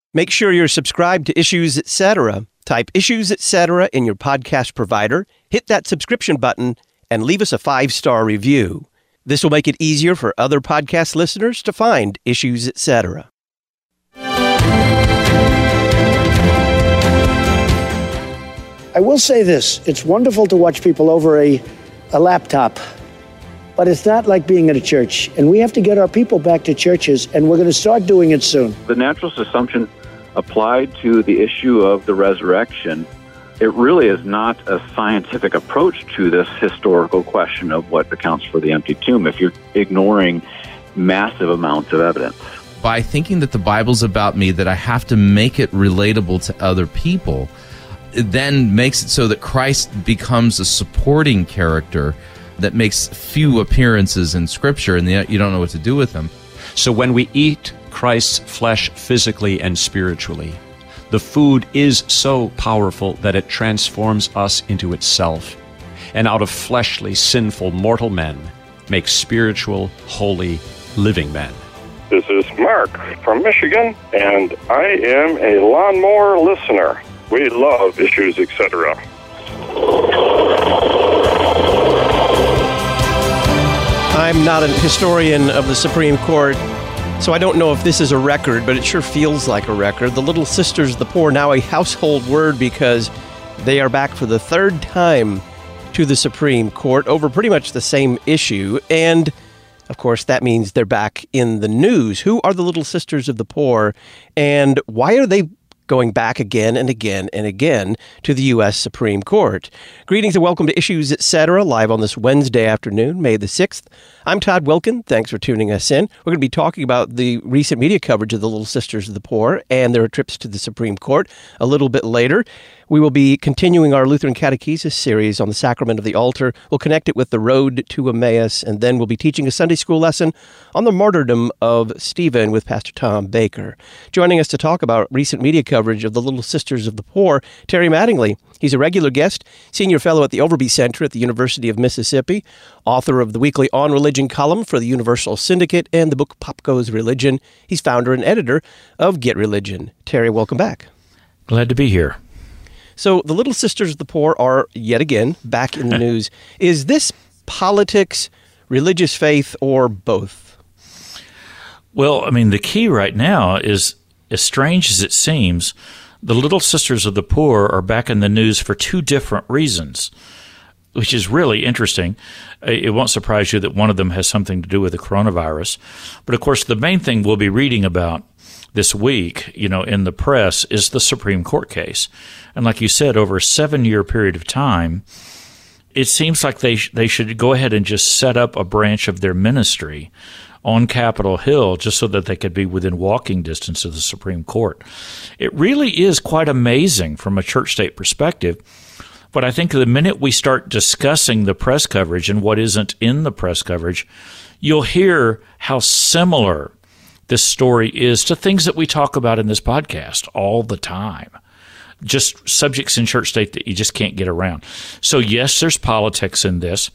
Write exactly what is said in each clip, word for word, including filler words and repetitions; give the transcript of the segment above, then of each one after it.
Make sure you're subscribed to Issues Etc. Type Issues Etc. in your podcast provider, hit that subscription button, and leave us a five-star review. This will make it easier for other podcast listeners to find Issues Etc. I will say this. It's wonderful to watch people over a, a laptop, but it's not like being at a church. And we have to get our people back to churches, and we're going to start doing it soon. The naturalist assumption applied to the issue of the resurrection, it really is not a scientific approach to this historical question of what accounts for the empty tomb if you're ignoring massive amounts of evidence. By thinking that the Bible's about me, that I have to make it relatable to other people, it then makes it so that Christ becomes a supporting character that makes few appearances in Scripture, and you don't know what to do with them. So when we eat Christ's flesh physically and spiritually, the food is so powerful that it transforms us into itself, and out of fleshly, sinful, mortal men makes spiritual, holy, living men. This is Mark from Michigan, and I am a lawnmower listener. We love Issues Etc. I'm not a historian of the Supreme Court, so I don't know if this is a record, but it sure feels like a record. The Little Sisters of the Poor, now a household word because they are back for the third time to the Supreme Court over pretty much the same issue. And, of course, that means they're back in the news. Who are the Little Sisters of the Poor, and why are they going back again and again and again to the U S Supreme Court? Greetings and welcome to Issues Etc., live on this Wednesday afternoon, May the sixth. I'm Todd Wilkin. Thanks for tuning us in. We're going to be talking about the recent media coverage of the Little Sisters of the Poor and their trips to the Supreme Court a little bit later. We will be continuing our Lutheran Catechesis series on the Sacrament of the Altar. We'll connect it with the Road to Emmaus, and then we'll be teaching a Sunday school lesson on the martyrdom of Stephen with Pastor Tom Baker. Joining us to talk about recent media coverage of the Little Sisters of the Poor, Terry Mattingly. He's a regular guest, senior fellow at the Overby Center at the University of Mississippi, author of the weekly On Religion column for the Universal Syndicate and the book Pop Goes Religion. He's founder and editor of Get Religion. Terry, welcome back. Glad to be here. So the Little Sisters of the Poor are, yet again, back in the news. Is this politics, religious faith, or both? Well, I mean, the key right now is, as strange as it seems, the Little Sisters of the Poor are back in the news for two different reasons, which is really interesting. It won't surprise you that one of them has something to do with the coronavirus. But, of course, the main thing we'll be reading about this week, you know, in the press is the Supreme Court case. And like you said, over a seven-year period of time, it seems like they sh- they should go ahead and just set up a branch of their ministry on Capitol Hill just so that they could be within walking distance of the Supreme Court. It really is quite amazing from a church-state perspective. But I think the minute we start discussing the press coverage and what isn't in the press coverage, you'll hear how similar this story is to things that we talk about in this podcast all the time. Just subjects in church state that you just can't get around. So yes, there's politics in this,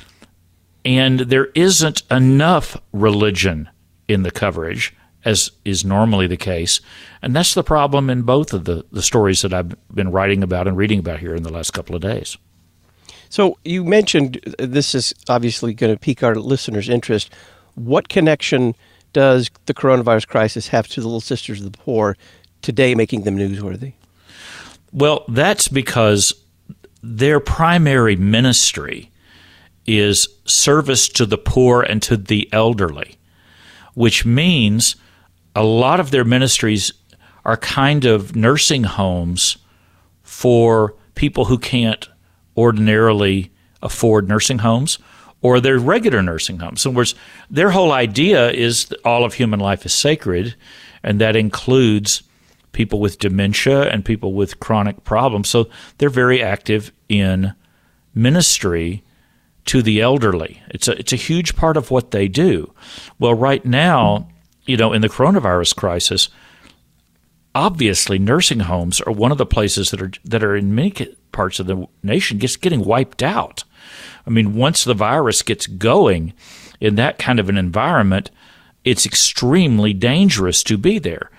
and there isn't enough religion in the coverage, as is normally the case. And that's the problem in both of the, the stories that I've been writing about and reading about here in the last couple of days. So you mentioned this is obviously going to pique our listeners' interest. What connection does the coronavirus crisis have to the Little Sisters of the Poor today, making them newsworthy? Well, that's because their primary ministry is service to the poor and to the elderly, which means a lot of their ministries are kind of nursing homes for people who can't ordinarily afford nursing homes, or they're regular nursing homes. In other words, their whole idea is that all of human life is sacred, and that includes people with dementia and people with chronic problems. So they're very active in ministry to the elderly. It's a, it's a huge part of what they do. Well, right now, you know, in the coronavirus crisis, obviously nursing homes are one of the places that are that are in many parts of the nation just getting wiped out. I mean, once the virus gets going in that kind of an environment, it's extremely dangerous to be there.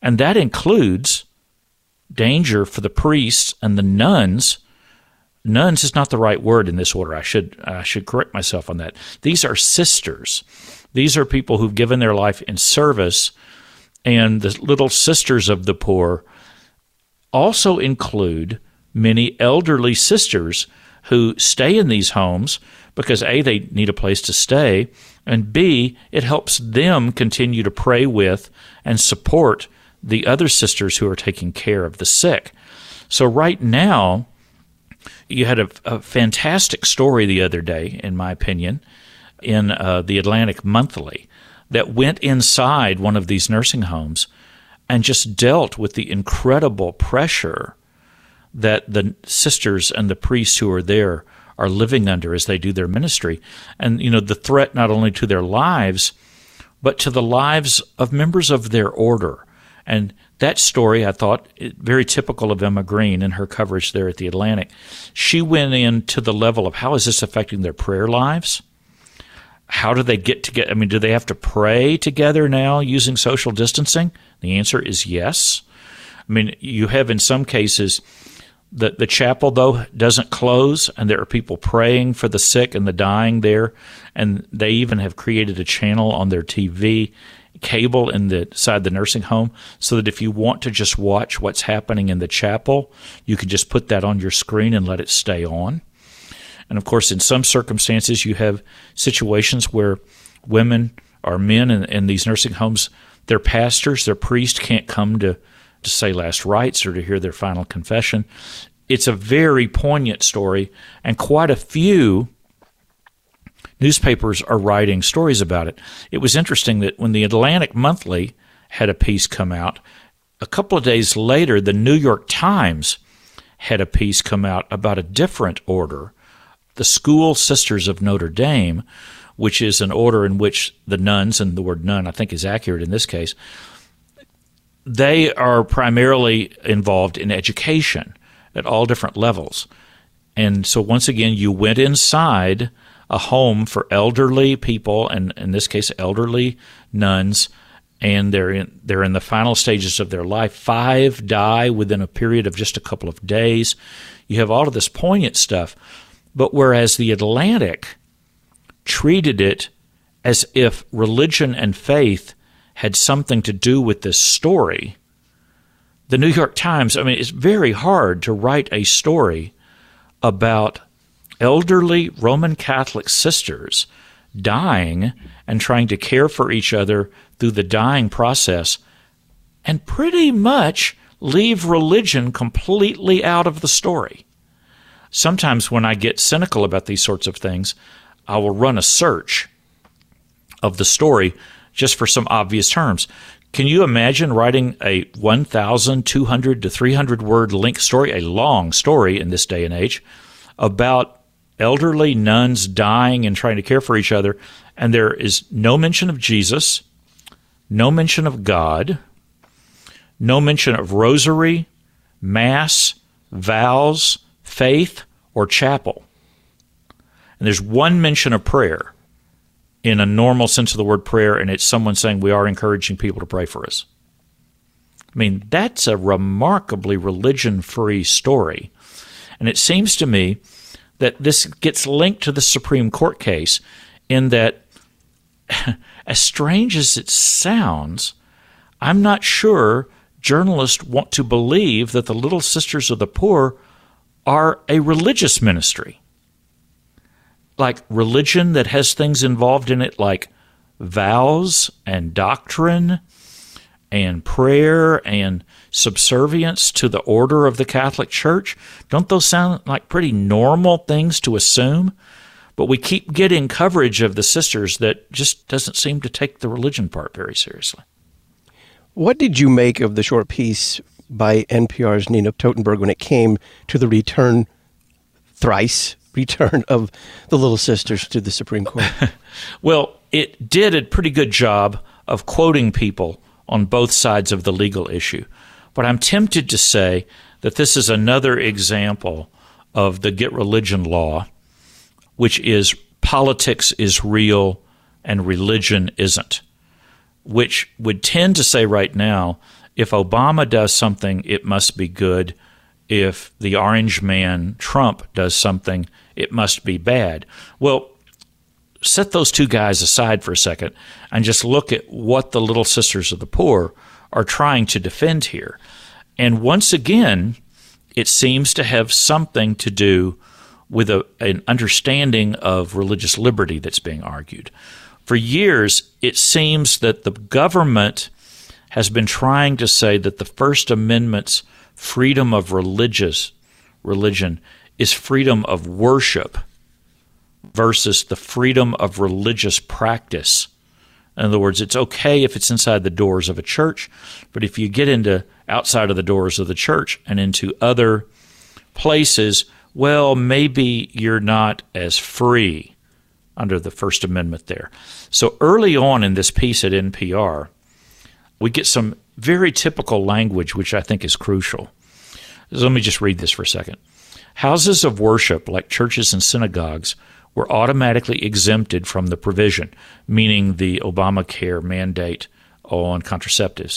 And that includes danger for the priests and the nuns. Nuns is not the right word in this order. I should I should correct myself on that. These are sisters. These are people who've given their life in service, and the little sisters of the poor also include many elderly sisters who stay in these homes because A, they need a place to stay, and B, it helps them continue to pray with and support the other sisters who are taking care of the sick. So right now, you had a, a fantastic story the other day, in my opinion, in uh, the Atlantic Monthly that went inside one of these nursing homes and just dealt with the incredible pressure that the sisters and the priests who are there are living under as they do their ministry. And, you know, the threat not only to their lives, but to the lives of members of their order. And that story, I thought, very typical of Emma Green and her coverage there at the Atlantic. She went into the level of how is this affecting their prayer lives? How do they get together? I mean, do they have to pray together now using social distancing? The answer is yes. I mean, you have in some cases the, the chapel, though, doesn't close, and there are people praying for the sick and the dying there, and they even have created a channel on their T V cable in the side the nursing home so that if you want to just watch what's happening in the chapel, you can just put that on your screen and let it stay on. And of course, in some circumstances, you have situations where women or men in, in these nursing homes, their pastors, their priest can't come to, to say last rites or to hear their final confession. It's a very poignant story, and quite a few newspapers are writing stories about it. It was interesting that when the Atlantic Monthly had a piece come out, a couple of days later, the New York Times had a piece come out about a different order, the School Sisters of Notre Dame, which is an order in which the nuns, and the word nun I think is accurate in this case, they are primarily involved in education at all different levels. And so once again, you went inside a home for elderly people, and in this case, elderly nuns, and they're in, they're in the final stages of their life. Five die within a period of just a couple of days. You have all of this poignant stuff. But whereas the Atlantic treated it as if religion and faith had something to do with this story, the New York Times, I mean, it's very hard to write a story about elderly Roman Catholic sisters dying and trying to care for each other through the dying process and pretty much leave religion completely out of the story. Sometimes when I get cynical about these sorts of things, I will run a search of the story just for some obvious terms. Can you imagine writing a one thousand two hundred to three hundred word link story, a long story in this day and age, about elderly nuns dying and trying to care for each other, and there is no mention of Jesus, no mention of God, no mention of rosary, mass, vows, faith, or chapel. And there's one mention of prayer in a normal sense of the word prayer, and it's someone saying we are encouraging people to pray for us. I mean, that's a remarkably religion-free story. And it seems to me that this gets linked to the Supreme Court case in that, as strange as it sounds, I'm not sure journalists want to believe that the Little Sisters of the Poor are a religious ministry. Like religion that has things involved in it like vows and doctrine and prayer and subservience to the order of the Catholic Church. Don't those sound like pretty normal things to assume? But we keep getting coverage of the sisters that just doesn't seem to take the religion part very seriously. What did you make of the short piece by N P R's Nina Totenberg when it came to the return, thrice return of the Little Sisters to the Supreme Court? Well, it did a pretty good job of quoting people on both sides of the legal issue. But I'm tempted to say that this is another example of the Get Religion law, which is politics is real and religion isn't, which would tend to say right now if Obama does something, it must be good. If the orange man, Trump, does something, it must be bad. Well, set those two guys aside for a second and just look at what the Little Sisters of the Poor are trying to defend here. And once again, it seems to have something to do with a, an understanding of religious liberty that's being argued. For years, it seems that the government has been trying to say that the First Amendment's freedom of religious religion is freedom of worship versus the freedom of religious practice. In other words, it's okay if it's inside the doors of a church, but if you get into outside of the doors of the church and into other places, well, maybe you're not as free under the First Amendment there. So early on in this piece at N P R, we get some very typical language, which I think is crucial. So let me just read this for a second. Houses of worship, like churches and synagogues, were automatically exempted from the provision, meaning the Obamacare mandate on contraceptives.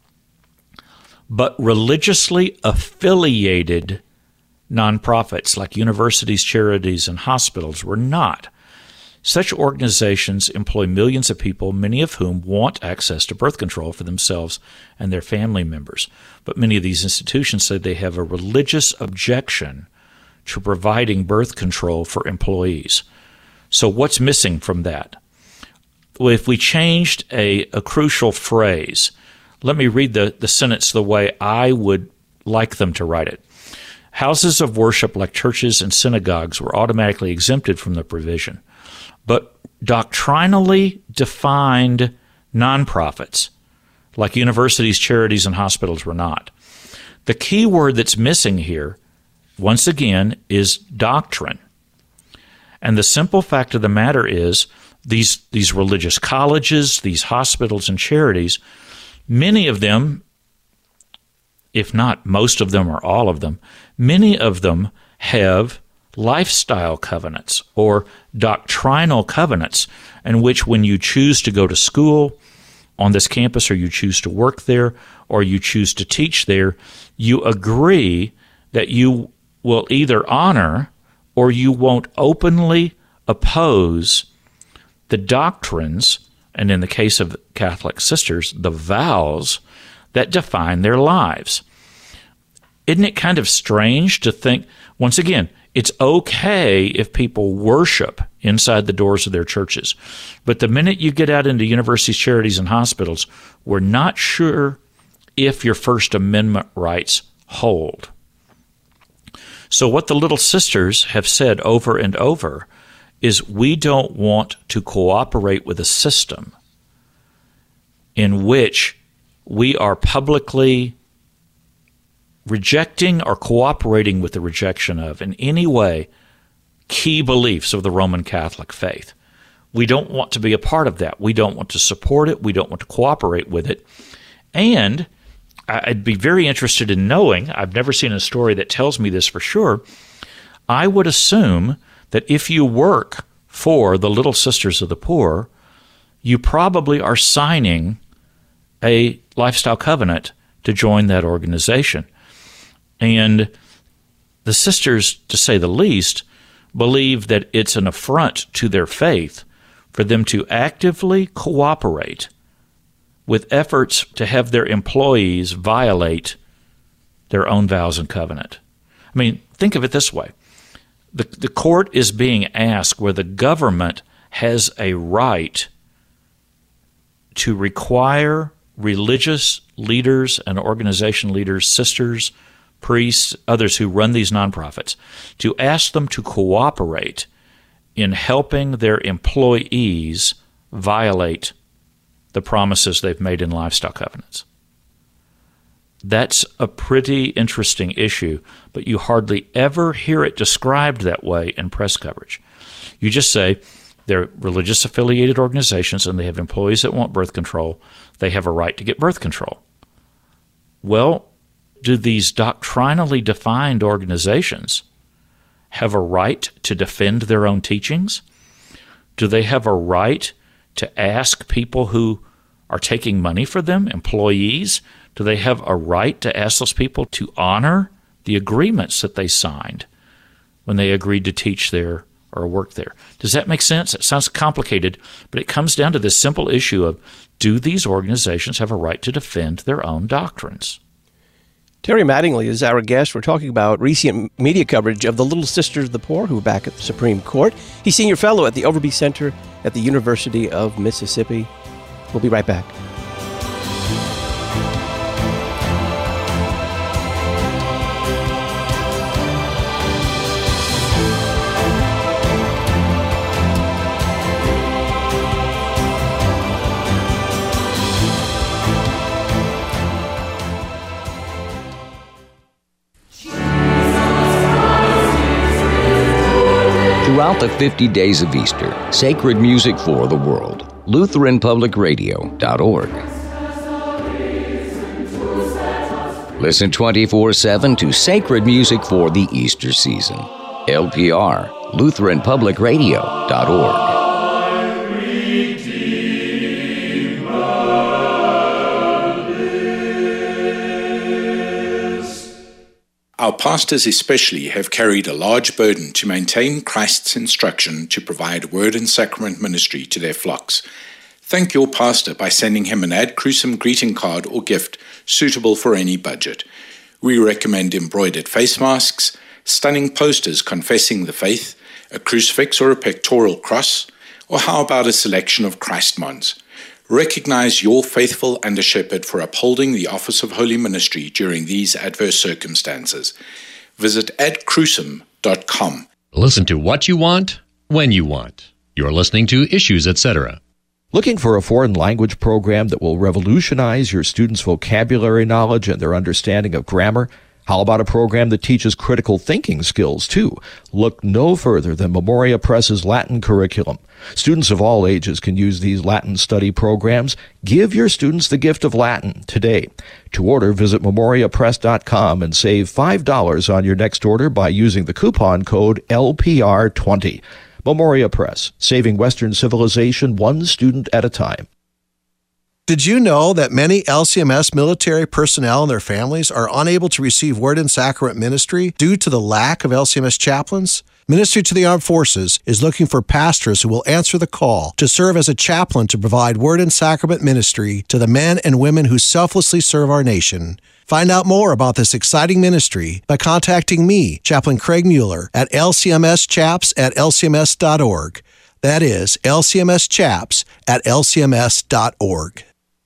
But religiously affiliated nonprofits like universities, charities, and hospitals were not. Such organizations employ millions of people, many of whom want access to birth control for themselves and their family members. But many of these institutions say they have a religious objection to providing birth control for employees. So what's missing from that? Well, if we changed a, a crucial phrase, let me read the, the sentence the way I would like them to write it. Houses of worship like churches and synagogues were automatically exempted from the provision, but doctrinally defined nonprofits like universities, charities, and hospitals were not. The key word that's missing here, once again, is doctrine. And the simple fact of the matter is these, these religious colleges, these hospitals and charities, many of them, if not most of them or all of them, many of them have lifestyle covenants or doctrinal covenants in which when you choose to go to school on this campus or you choose to work there or you choose to teach there, you agree that you will either honor or you won't openly oppose the doctrines, and in the case of Catholic sisters, the vows that define their lives. Isn't it kind of strange to think, once again, it's okay if people worship inside the doors of their churches, but the minute you get out into universities, charities, and hospitals, we're not sure if your First Amendment rights hold. So what the Little Sisters have said over and over is we don't want to cooperate with a system in which we are publicly rejecting or cooperating with the rejection of, in any way, key beliefs of the Roman Catholic faith. We don't want to be a part of that. We don't want to support it. We don't want to cooperate with it. And I'd be very interested in knowing, I've never seen a story that tells me this for sure, I would assume that if you work for the Little Sisters of the Poor, you probably are signing a lifestyle covenant to join that organization. And the sisters, to say the least, believe that it's an affront to their faith for them to actively cooperate with efforts to have their employees violate their own vows and covenant. I mean, think of it this way. The, the court is being asked whether the government has a right to require religious leaders and organization leaders, sisters, priests, others who run these nonprofits, to ask them to cooperate in helping their employees violate the promises they've made in lifestyle covenants. That's a pretty interesting issue, but you hardly ever hear it described that way in press coverage. You just say they're religious affiliated organizations and they have employees that want birth control. They have a right to get birth control. Well, do these doctrinally defined organizations have a right to defend their own teachings? Do they have a right to ask people who are taking money for them, employees, do they have a right to ask those people to honor the agreements that they signed when they agreed to teach there or work there? Does that make sense? It sounds complicated, but it comes down to this simple issue of, do these organizations have a right to defend their own doctrines? Terry Mattingly is our guest. We're talking about recent media coverage of the Little Sisters of the Poor who are back at the Supreme Court. He's senior fellow at the Overby Center at the University of Mississippi. We'll be right back. Throughout the fifty days of Easter, sacred music for the world. Lutheran Public Radio dot org. Listen twenty-four seven to sacred music for the Easter season. L P R, Lutheran Public Radio dot org. Our pastors especially have carried a large burden to maintain Christ's instruction to provide word and sacrament ministry to their flocks. Thank your pastor by sending him an ad crucem greeting card or gift suitable for any budget. We recommend embroidered face masks, stunning posters confessing the faith, a crucifix or a pectoral cross, or how about a selection of Christmons? Recognize your faithful under shepherd for upholding the office of holy ministry during these adverse circumstances. Visit ad crucem dot com. Listen to what you want, when you want. You're listening to Issues, et cetera. Looking for a foreign language program that will revolutionize your students' vocabulary knowledge and their understanding of grammar? How about a program that teaches critical thinking skills, too? Look no further than Memoria Press's Latin curriculum. Students of all ages can use these Latin study programs. Give your students the gift of Latin today. To order, visit memoria press dot com and save five dollars on your next order by using the coupon code L P R twenty. Memoria Press, saving Western civilization one student at a time. Did you know that many L C M S military personnel and their families are unable to receive Word and Sacrament ministry due to the lack of L C M S chaplains? Ministry to the Armed Forces is looking for pastors who will answer the call to serve as a chaplain to provide Word and Sacrament ministry to the men and women who selflessly serve our nation. Find out more about this exciting ministry by contacting me, Chaplain Craig Mueller, at L C M S chaps at L C M S dot org. That is L C M S chaps at L C M S dot org.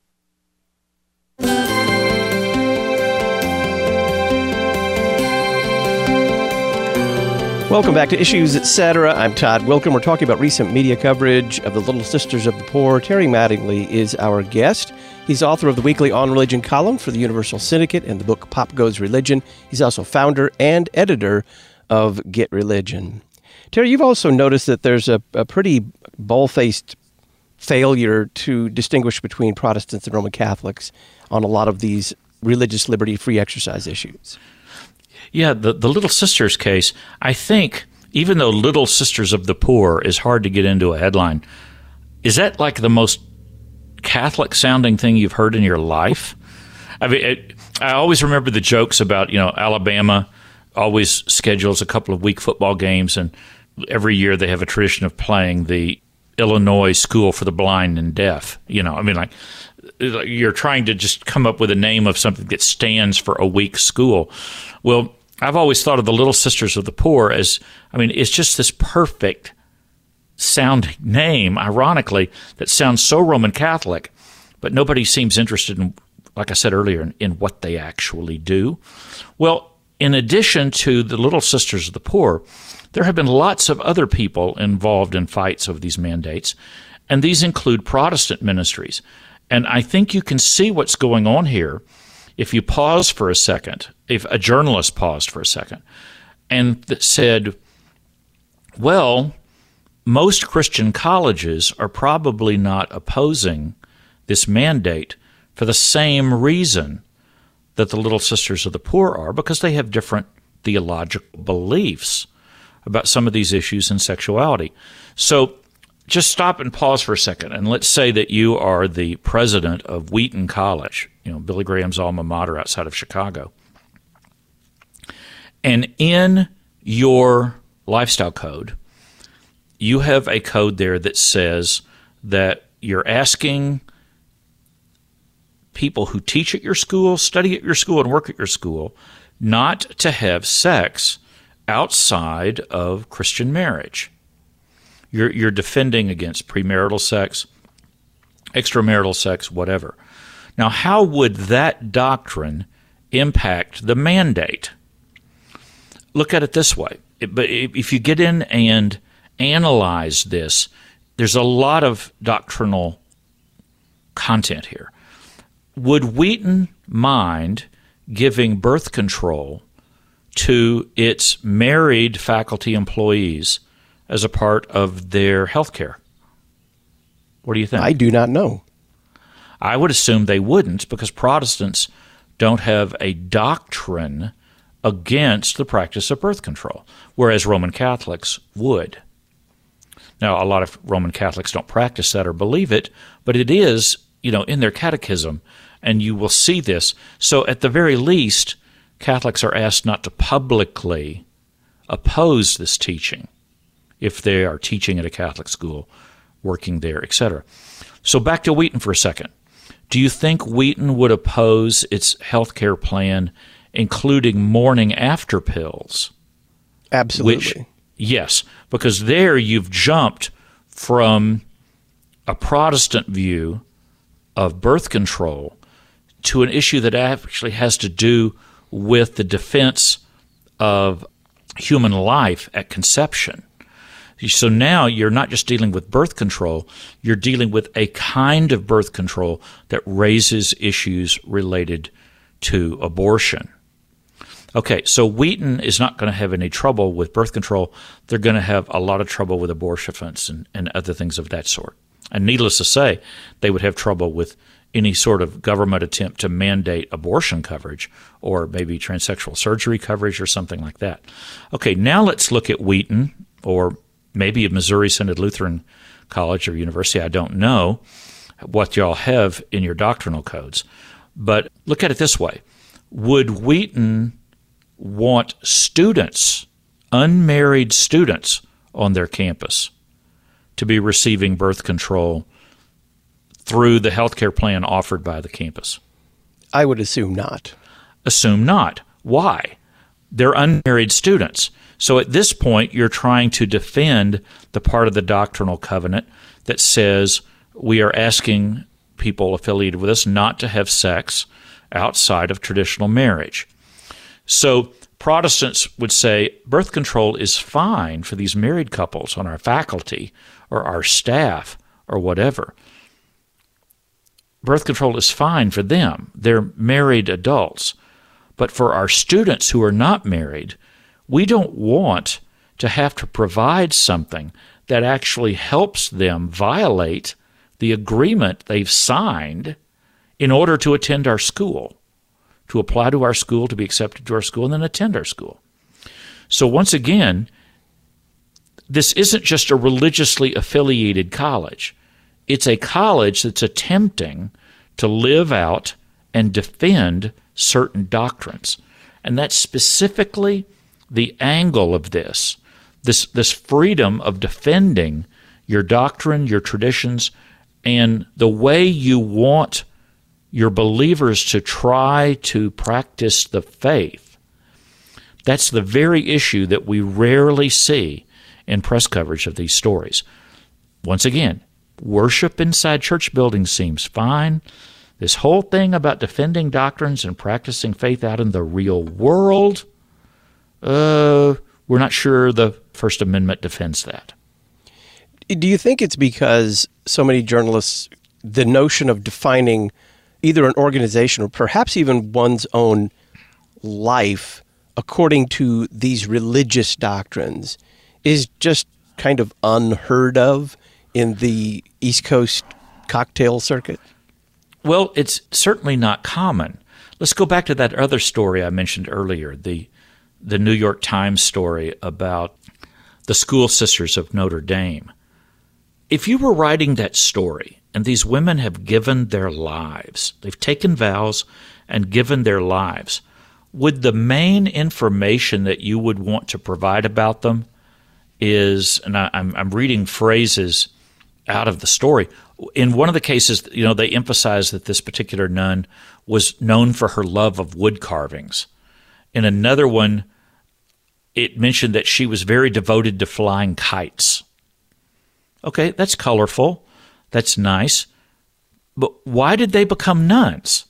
Welcome back to Issues, et cetera. I'm Todd Wilken. We're talking about recent media coverage of the Little Sisters of the Poor. Terry Mattingly is our guest. He's author of the weekly On Religion column for the Universal Syndicate and the book Pop Goes Religion. He's also founder and editor of Get Religion. Terry, you've also noticed that there's a, a pretty bald-faced failure to distinguish between Protestants and Roman Catholics on a lot of these religious liberty, free exercise issues. Yeah, the, the Little Sisters case, I think, even though Little Sisters of the Poor is hard to get into a headline, is that like the most Catholic-sounding thing you've heard in your life? I mean, it, I always remember the jokes about, you know, Alabama always schedules a couple of week football games, and every year they have a tradition of playing the Illinois School for the Blind and Deaf. You know, I mean, like, you're trying to just come up with a name of something that stands for a weak school. Well, I've always thought of the Little Sisters of the Poor as, I mean, it's just this perfect sounding name, ironically, that sounds so Roman Catholic, but nobody seems interested in, like I said earlier, in, in what they actually do. Well, in addition to the Little Sisters of the Poor, there have been lots of other people involved in fights over these mandates, and these include Protestant ministries. And I think you can see what's going on here if you pause for a second, if a journalist paused for a second and said, well, most Christian colleges are probably not opposing this mandate for the same reason that the Little Sisters of the Poor are, because they have different theological beliefs about some of these issues in sexuality. So just stop and pause for a second, and let's say that you are the president of Wheaton College, you know, Billy Graham's alma mater outside of Chicago. And in your lifestyle code, you have a code there that says that you're asking people who teach at your school, study at your school, and work at your school not to have sex outside of Christian marriage. You're, you're defending against premarital sex, extramarital sex, whatever. Now, how would that doctrine impact the mandate? Look at it this way. But if you get in and analyze this, there's a lot of doctrinal content here. Would Wheaton mind giving birth control to its married faculty employees as a part of their health care? What do you think? I do not know. I would assume they wouldn't, because Protestants don't have a doctrine against the practice of birth control, whereas Roman Catholics would. Now, a lot of Roman Catholics don't practice that or believe it, but it is, you know, in their catechism, and you will see this. So at the very least, Catholics are asked not to publicly oppose this teaching if they are teaching at a Catholic school, working there, et cetera. So back to Wheaton for a second. Do you think Wheaton would oppose its health care plan, including morning after pills? Absolutely. Which, yes, because there you've jumped from a Protestant view of birth control to an issue that actually has to do with the defense of human life at conception. So now you're not just dealing with birth control, you're dealing with a kind of birth control that raises issues related to abortion. Okay, so Wheaton is not going to have any trouble with birth control. They're going to have a lot of trouble with abortifacients and, and other things of that sort. And needless to say, they would have trouble with any sort of government attempt to mandate abortion coverage or maybe transsexual surgery coverage or something like that. Okay, now let's look at Wheaton, or maybe a Missouri Synod Lutheran College or University. I don't know what y'all have in your doctrinal codes. But look at it this way. Would Wheaton want students, unmarried students on their campus, to be receiving birth control through the health care plan offered by the campus? I would assume not. Assume not. Why? They're unmarried students. So at this point, you're trying to defend the part of the doctrinal covenant that says we are asking people affiliated with us not to have sex outside of traditional marriage. So Protestants would say birth control is fine for these married couples on our faculty or our staff or whatever. Birth control is fine for them. They're married adults. But for our students who are not married, we don't want to have to provide something that actually helps them violate the agreement they've signed in order to attend our school, to apply to our school, to be accepted to our school, and then attend our school. So once again, this isn't just a religiously affiliated college. It's a college that's attempting to live out and defend certain doctrines. And that's specifically the angle of this, this, this freedom of defending your doctrine, your traditions, and the way you want your believers to try to practice the faith. That's the very issue that we rarely see in press coverage of these stories. Once again, worship inside church buildings seems fine. This whole thing about defending doctrines and practicing faith out in the real world, uh, we're not sure the First Amendment defends that. Do you think it's because so many journalists, the notion of defining either an organization or perhaps even one's own life according to these religious doctrines is just kind of unheard of in the East Coast cocktail circuit? Well, it's certainly not common. Let's go back to that other story I mentioned earlier, the the New York Times story about the School Sisters of Notre Dame. if you were writing that story, and these women have given their lives, they've taken vows and given their lives, would the main information that you would want to provide about them is, and I, I'm, I'm reading phrases out of the story. In one of the cases, you know, they emphasize that this particular nun was known for her love of wood carvings. In another one, it mentioned that she was very devoted to flying kites. Okay, that's colorful. That's nice. But why did they become nuns?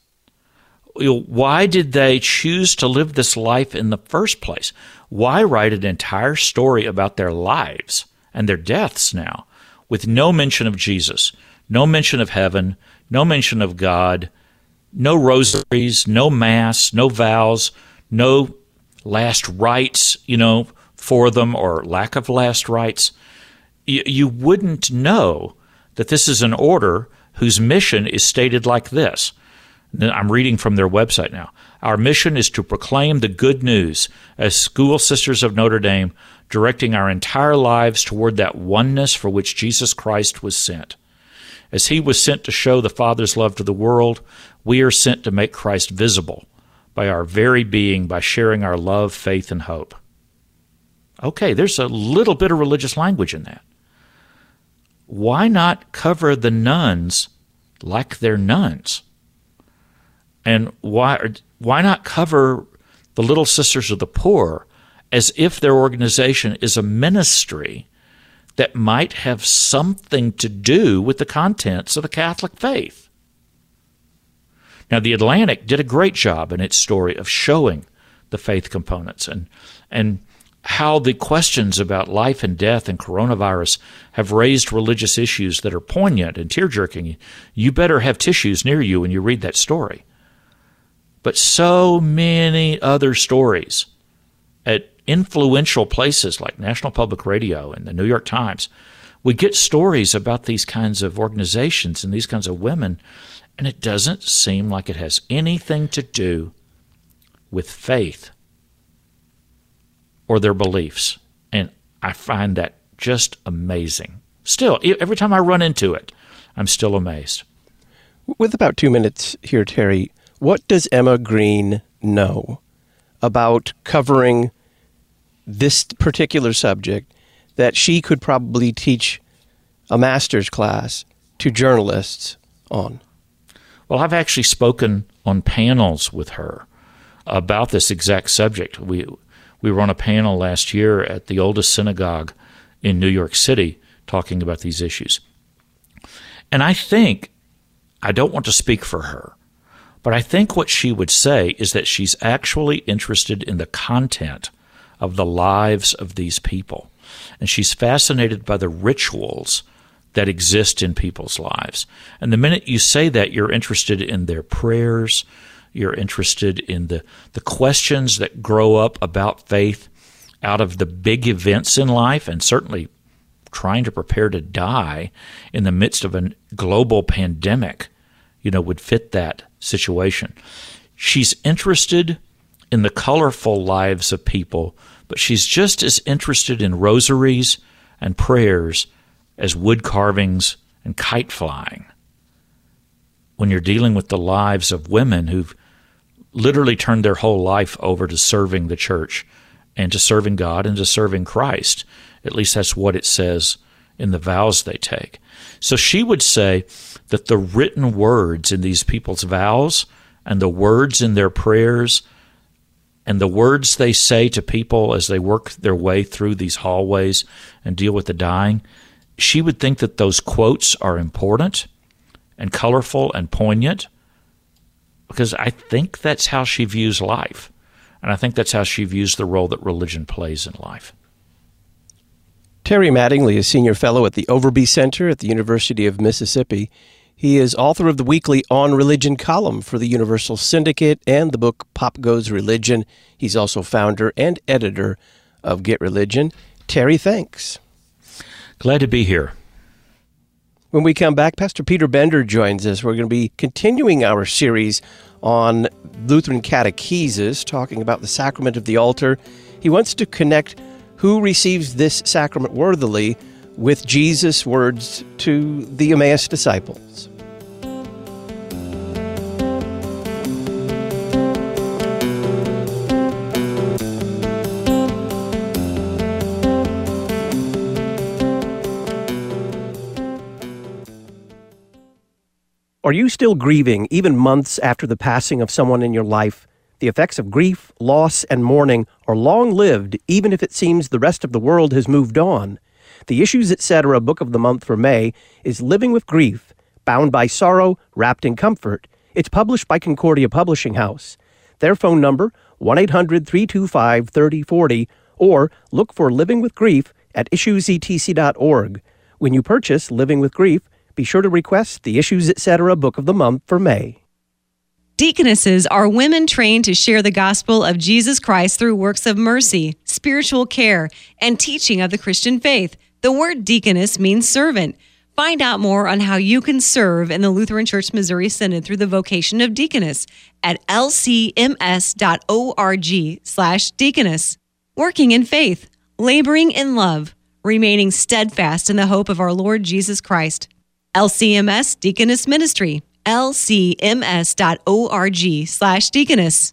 Why did they choose to live this life in the first place? Why write an entire story about their lives and their deaths now with no mention of Jesus, no mention of heaven, no mention of God, no rosaries, no mass, no vows, no last rites, you know, for them, or lack of last rites? You, you wouldn't know that this is an order whose mission is stated like this. I'm reading from their website now. Our mission is to proclaim the good news as School Sisters of Notre Dame, directing our entire lives toward that oneness for which Jesus Christ was sent. As he was sent to show the Father's love to the world, we are sent to make Christ visible by our very being, by sharing our love, faith, and hope. Okay, there's a little bit of religious language in that. Why not cover the nuns like they're nuns? And why why not cover the Little Sisters of the Poor as if their organization is a ministry that might have something to do with the contents of the Catholic faith? Now, The Atlantic did a great job in its story of showing the faith components and and how the questions about life and death and coronavirus have raised religious issues that are poignant and tear-jerking. You better have tissues near you when you read that story. But so many other stories at influential places like National Public Radio and the New York Times, we get stories about these kinds of organizations and these kinds of women, and it doesn't seem like it has anything to do with faith or their beliefs. And I find that just amazing. Still, every time I run into it, I'm still amazed. With about two minutes here, Terry, what does Emma Green know about covering this particular subject that she could probably teach a master's class to journalists on? Well, I've actually spoken on panels with her about this exact subject. We we were on a panel last year at the oldest synagogue in New York City talking about these issues. And I think, I don't want to speak for her, but I think what she would say is that she's actually interested in the content of the lives of these people. And she's fascinated by the rituals that exist in people's lives. And the minute you say that, you're interested in their prayers, you're interested in the, the questions that grow up about faith out of the big events in life, and certainly trying to prepare to die in the midst of a global pandemic, you know, would fit that situation. She's interested in the colorful lives of people, but she's just as interested in rosaries and prayers as wood carvings and kite flying. When you're dealing with the lives of women who've literally turned their whole life over to serving the church and to serving God and to serving Christ. At least that's what it says in the vows they take. So she would say that the written words in these people's vows and the words in their prayers and the words they say to people as they work their way through these hallways and deal with the dying, she would think that those quotes are important and colorful and poignant, because I think that's how she views life. And I think that's how she views the role that religion plays in life. Terry Mattingly is Senior Fellow at the Overby Center at the University of Mississippi. He is author of the weekly On Religion column for the Universal Syndicate and the book Pop Goes Religion. He's also founder and editor of Get Religion. Terry, thanks. Glad to be here. When we come back, Pastor Peter Bender joins us. We're going to be continuing our series on Lutheran catechesis, talking about the sacrament of the altar. He wants to connect who receives this sacrament worthily with Jesus' words to the Emmaus disciples. Are you still grieving, even months after the passing of someone in your life? The effects of grief, loss, and mourning are long-lived, even if it seems the rest of the world has moved on. The Issues Etc. Book of the Month for May is Living with Grief, Bound by Sorrow, Wrapped in Comfort. It's published by Concordia Publishing House. Their phone number, one eight hundred, three two five, three oh four oh, or look for Living with Grief at issues e t c dot org. When you purchase Living with Grief, be sure to request the Issues Etc. Book of the Month for May. Deaconesses are women trained to share the gospel of Jesus Christ through works of mercy, spiritual care, and teaching of the Christian faith. The word deaconess means servant. Find out more on how you can serve in the Lutheran Church Missouri Synod through the vocation of deaconess at l c m s dot org slash deaconess. Working in faith, laboring in love, remaining steadfast in the hope of our Lord Jesus Christ. L C M S Deaconess Ministry, l c m s dot org slash deaconess.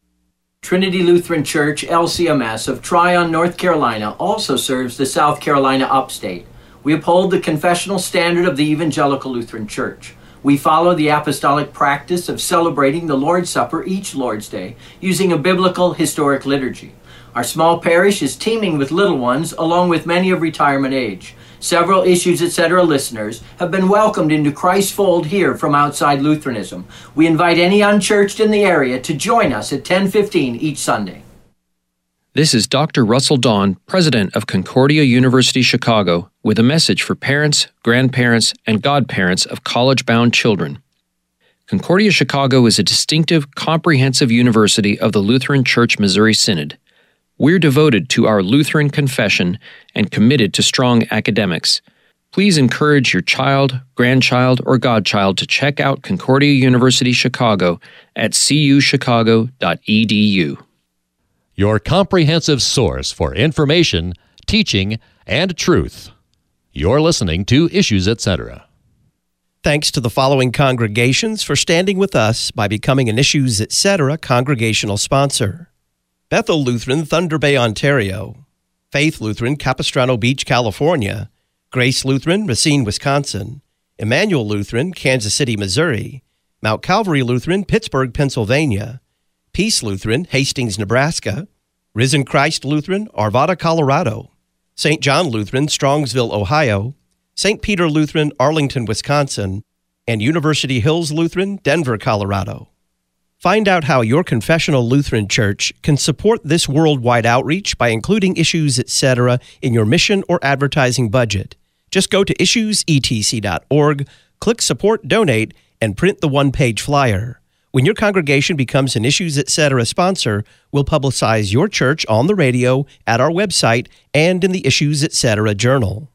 Trinity Lutheran Church, L C M S, of Tryon, North Carolina, also serves the South Carolina upstate. We uphold the confessional standard of the Evangelical Lutheran Church. We follow the apostolic practice of celebrating the Lord's Supper each Lord's Day using a biblical historic liturgy. Our small parish is teeming with little ones, along with many of retirement age. Several Issues Etc. listeners have been welcomed into Christ's fold here from outside Lutheranism. We invite any unchurched in the area to join us at ten fifteen each Sunday. This is Doctor Russell Dawn, president of Concordia University Chicago, with a message for parents, grandparents, and godparents of college-bound children. Concordia Chicago is a distinctive, comprehensive university of the Lutheran Church Missouri Synod. We're devoted to our Lutheran confession and committed to strong academics. Please encourage your child, grandchild, or godchild to check out Concordia University Chicago at c u chicago dot e d u. Your comprehensive source for information, teaching, and truth. You're listening to Issues Etc. Thanks to the following congregations for standing with us by becoming an Issues Etc. congregational sponsor: Bethel Lutheran, Thunder Bay, Ontario; Faith Lutheran, Capistrano Beach, California; Grace Lutheran, Racine, Wisconsin; Emmanuel Lutheran, Kansas City, Missouri; Mount Calvary Lutheran, Pittsburgh, Pennsylvania; Peace Lutheran, Hastings, Nebraska; Risen Christ Lutheran, Arvada, Colorado; Saint John Lutheran, Strongsville, Ohio; Saint Peter Lutheran, Arlington, Wisconsin; and University Hills Lutheran, Denver, Colorado. Find out how your confessional Lutheran church can support this worldwide outreach by including Issues Etc. in your mission or advertising budget. Just go to issues e t c dot org, click Support Donate, and print the one-page flyer. When your congregation becomes an Issues Etc. sponsor, we'll publicize your church on the radio, at our website, and in the Issues Etc. Journal.